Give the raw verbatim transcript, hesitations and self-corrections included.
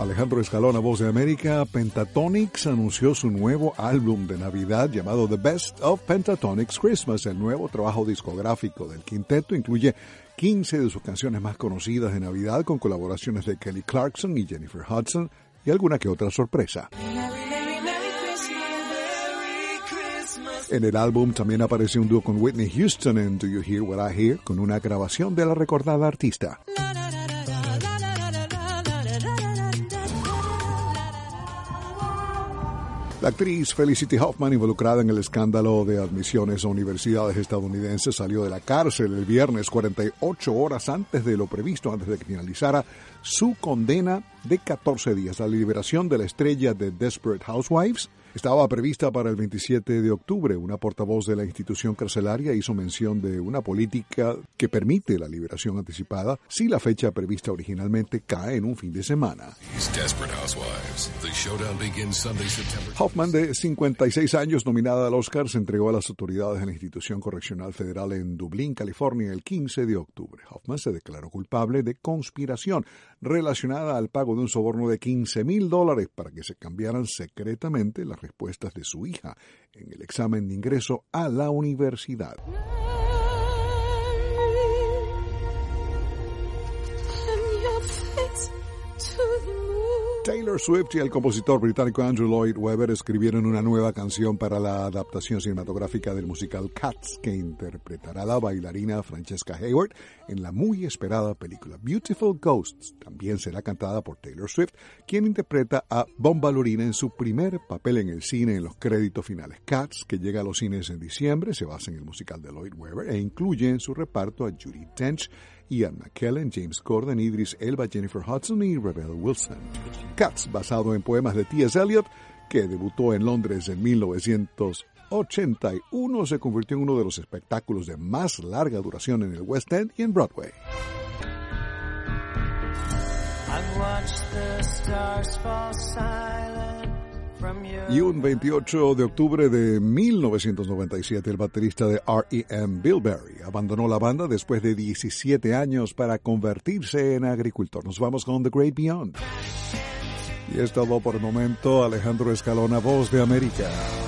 Alejandro Escalona, Voz de América. Pentatonix anunció su nuevo álbum de Navidad llamado The Best of Pentatonix Christmas. El nuevo trabajo discográfico del quinteto incluye quince de sus canciones más conocidas de Navidad con colaboraciones de Kelly Clarkson y Jennifer Hudson y alguna que otra sorpresa. En el álbum también apareció un dúo con Whitney Houston en Do You Hear What I Hear, con una grabación de la recordada artista. La actriz Felicity Huffman, involucrada en el escándalo de admisiones a universidades estadounidenses, salió de la cárcel el viernes cuarenta y ocho horas antes de lo previsto, antes de que finalizara su condena de catorce días. La liberación de la estrella de Desperate Housewives estaba prevista para el veintisiete de octubre. Una portavoz de la institución carcelaria hizo mención de una política que permite la liberación anticipada si la fecha prevista originalmente cae en un fin de semana. Huffman, de cincuenta y seis años, nominada al Oscar, se entregó a las autoridades de la institución correccional federal en Dublín, California, el quince de octubre. Huffman se declaró culpable de conspiración relacionada al pago de un soborno de quince mil dólares para que se cambiaran secretamente las respuestas de su hija en el examen de ingreso a la universidad. Taylor Swift y el compositor británico Andrew Lloyd Webber escribieron una nueva canción para la adaptación cinematográfica del musical Cats, que interpretará la bailarina Francesca Hayward en la muy esperada película Beautiful Ghosts. También será cantada por Taylor Swift, quien interpreta a Bomba Lurina en su primer papel en el cine en los créditos finales. Cats, que llega a los cines en diciembre, se basa en el musical de Lloyd Webber e incluye en su reparto a Judi Dench, Ian McKellen, James Corden, Idris Elba, Jennifer Hudson y Rebel Wilson. Cats, basado en poemas de T S Eliot, que debutó en Londres en mil novecientos ochenta y uno, se convirtió en uno de los espectáculos de más larga duración en el West End y en Broadway. Y un veintiocho de octubre de mil novecientos noventa y siete, el baterista de R E M, Bill Berry, abandonó la banda después de diecisiete años para convertirse en agricultor. Nos vamos con The Great Beyond. Y es todo por el momento. Alejandro Escalona, Voz de América.